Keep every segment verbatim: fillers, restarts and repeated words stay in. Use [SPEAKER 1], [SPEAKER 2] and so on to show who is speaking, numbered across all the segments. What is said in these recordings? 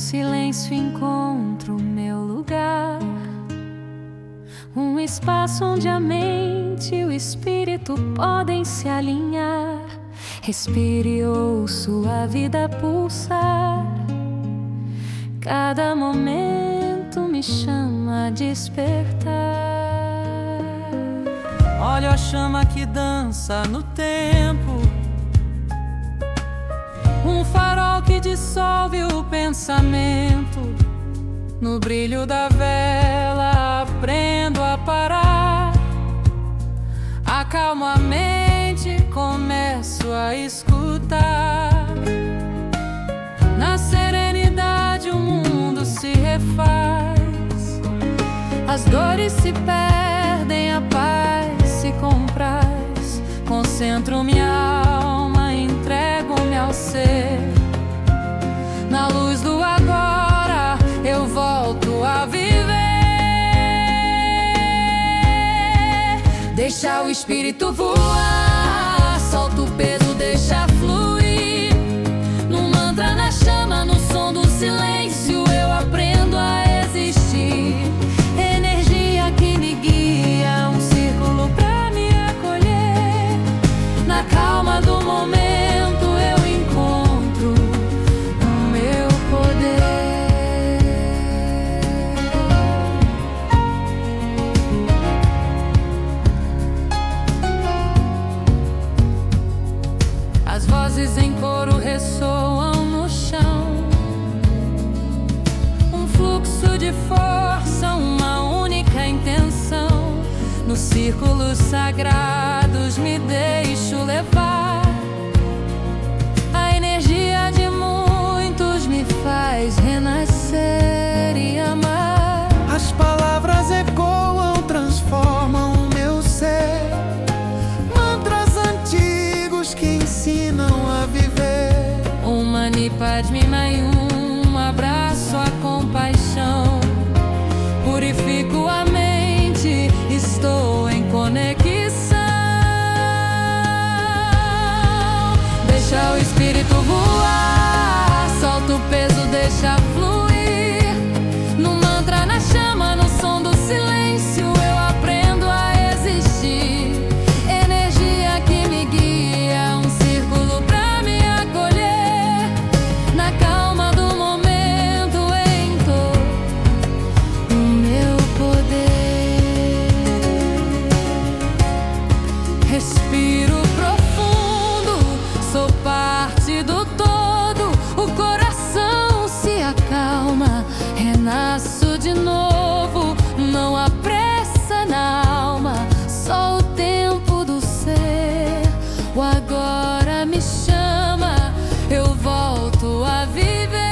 [SPEAKER 1] silêncio encontro meu lugar, um espaço onde a mente e o espírito podem se alinhar. Respire e ouço a vida pulsar. Cada momento me chama a despertar.
[SPEAKER 2] Olha a chama que dança no tempo, um farol que dissolve o pensamento. No brilho da vela aprendo a parar, acalmo a mente, começo a escutar. Na serenidade o mundo se refaz, as dores se perdem, a paz se compraz. Concentro minha alma, entrego-me ao ser. Na luz do agora eu volto a viver. Deixa o espírito voar, solta o peso, deixa fluir. No mantra, na chama, no som do silêncio eu aprendo a existir. Energia que me guia, um círculo pra me acolher. Na calma do momento eu encontro o meu poder. As vozes em coro ressoam no chão, um fluxo de força, uma única intenção. Nos círculos sagrados me deixo levar. A energia de muitos me faz renascer e amar.
[SPEAKER 3] As palavras ecoam, transformam o meu ser. Mantras antigos que ensinam a viver.
[SPEAKER 2] Um Mani Padme Hum, um abraço à compaixão. Purifico a mente, estou em conexão. Deixa o espírito voar, solta o peso, deixa fluir. No mantra, na chama, no som do silêncio eu aprendo a existir. Energia que me guia, um círculo pra me acolher. Na calma do momento entoo o meu poder. Respiro profundo, sou parte do todo. O coração se acalma, renasço de novo. Não há pressa na alma, só o tempo do ser. O agora me chama, eu volto a viver.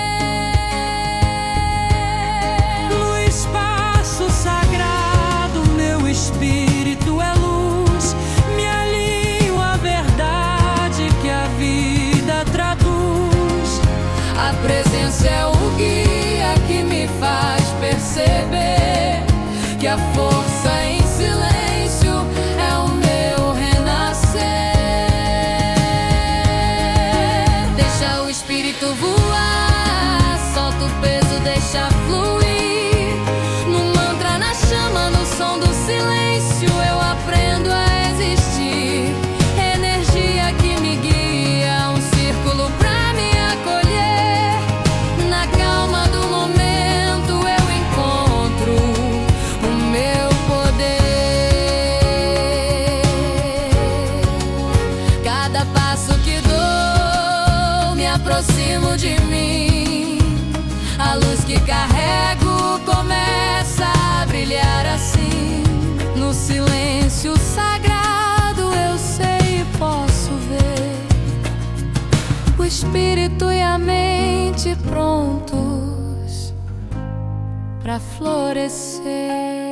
[SPEAKER 2] No espaço sagrado meu espírito é luz. Me alinho à verdade que a vida traduz. A presença é o guia que me faz perceber que a força em silêncio é o meu renascer. Deixa o espírito voar, solta o peso, deixa fluir. No mantra, na chama, no som do silêncio eu aprendo a existir. Energia que me guia, um círculo pra me acolher. Na calma do momento eu encontro o meu poder. Cada passo que dou me aproximo de mim. A luz que carrego começa a brilhar assim. No silêncio sagrado eu sei e posso ver o espírito e a mente prontos pra florescer.